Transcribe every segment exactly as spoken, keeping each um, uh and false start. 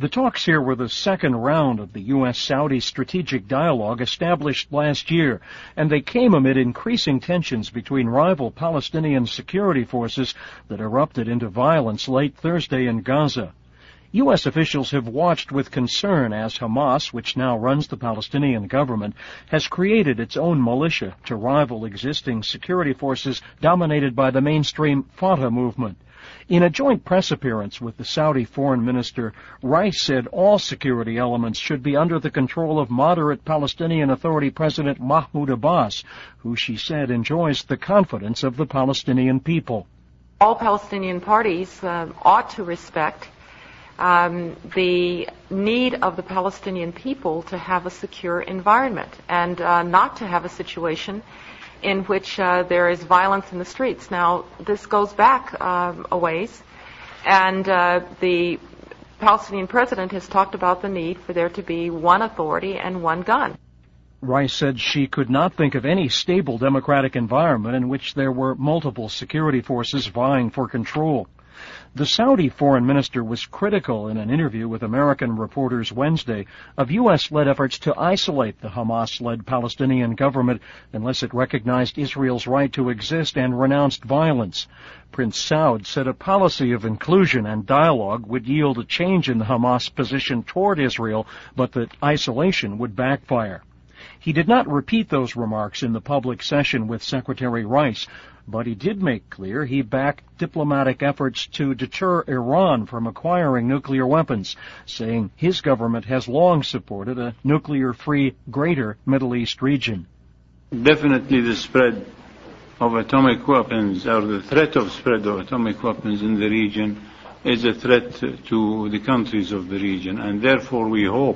The talks here were the second round of the U S Saudi strategic dialogue established last year, and they came amid increasing tensions between rival Palestinian security forces that erupted into violence late Thursday in Gaza. U S officials have watched with concern as Hamas, which now runs the Palestinian government, has created its own militia to rival existing security forces dominated by the mainstream Fatah movement. In a joint press appearance with the Saudi foreign minister, Rice said all security elements should be under the control of moderate Palestinian Authority President Mahmoud Abbas, who she said enjoys the confidence of the Palestinian people. All Palestinian parties uh, ought to respect um, the need of the Palestinian people to have a secure environment and uh, not to have a situation in which uh, there is violence in the streets. Now, this goes back um, a ways, and uh, the Palestinian president has talked about the need for there to be one authority and one gun. Rice said she could not think of any stable democratic environment in which there were multiple security forces vying for control. The Saudi foreign minister was critical in an interview with American reporters Wednesday of U S-led efforts to isolate the Hamas-led Palestinian government unless it recognized Israel's right to exist and renounced violence. Prince Saud said a policy of inclusion and dialogue would yield a change in the Hamas position toward Israel, but that isolation would backfire. He did not repeat those remarks in the public session with Secretary Rice, but he did make clear he backed diplomatic efforts to deter Iran from acquiring nuclear weapons, saying his government has long supported a nuclear-free greater Middle East region. Definitely the spread of atomic weapons, or the threat of spread of atomic weapons in the region, is a threat to the countries of the region, and therefore we hope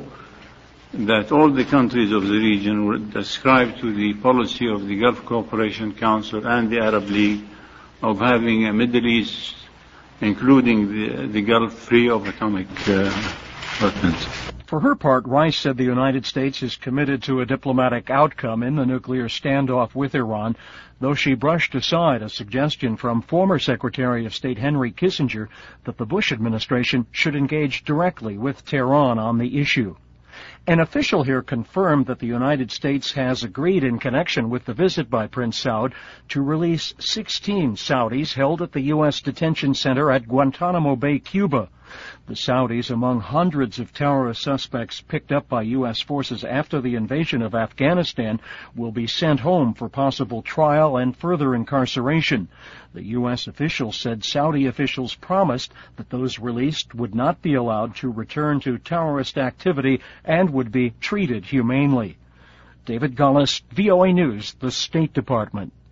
that all the countries of the region would ascribe to the policy of the Gulf Cooperation Council and the Arab League of having a Middle East, including the, the Gulf, free of atomic uh, weapons. For her part, Rice said the United States is committed to a diplomatic outcome in the nuclear standoff with Iran, though she brushed aside a suggestion from former Secretary of State Henry Kissinger that the Bush administration should engage directly with Tehran on the issue. An official here confirmed that the United States has agreed in connection with the visit by Prince Saud to release sixteen Saudis held at the U S detention center at Guantanamo Bay, Cuba. The Saudis, among hundreds of terrorist suspects picked up by U S forces after the invasion of Afghanistan, will be sent home for possible trial and further incarceration. The U S official said Saudi officials promised that those released would not be allowed to return to terrorist activity and would be treated humanely. David Gullis, V O A News, the State Department.